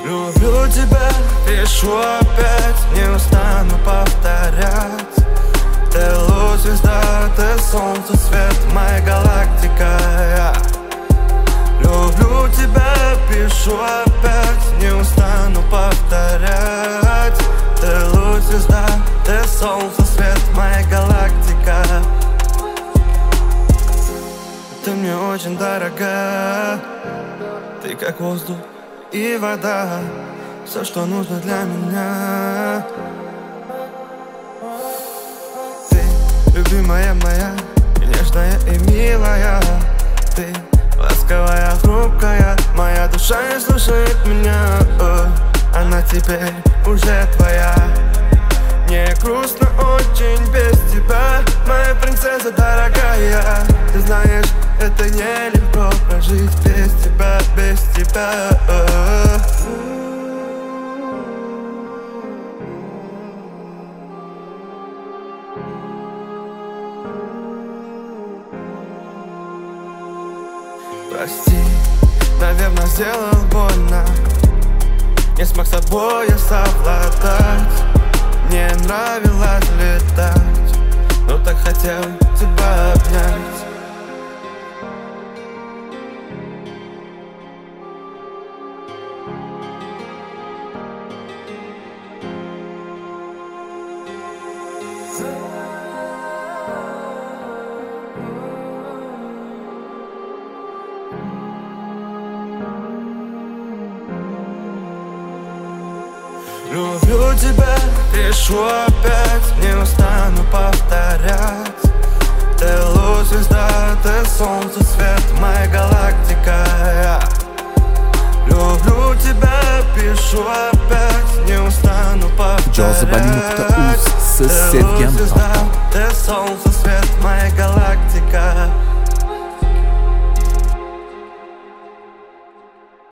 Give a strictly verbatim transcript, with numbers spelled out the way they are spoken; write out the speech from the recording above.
Люблю тебя, пишу опять, не устану повторять. Ты луч, звезда, ты солнце, свет, моя галактика. Я люблю тебя, пишу опять, не устану повторять. Ты луч, звезда, ты солнце, свет, моя галактика. Ты мне очень дорога, ты как воздух и вода, все, что нужно для меня. Ты любимая моя, нежная и милая. Ты ласковая, хрупкая, моя душа не слушает меня. О, она теперь уже твоя. Мне грустно очень без тебя, моя принцесса дорогая. Ты знаешь, это нелегко прожить без тебя, без тебя. Прости, наверное, сделал больно, не смог с собой я совладать. Мне нравилось летать, но так хотел тебя обнять. Люблю тебя, пишу опять, не устану повторять. Ты луч, звезда, ты солнце, свет, моя галактика. Я люблю тебя, пишу опять, не устану повторять. Ты луч, звезда, ты солнце, свет, моя галактика.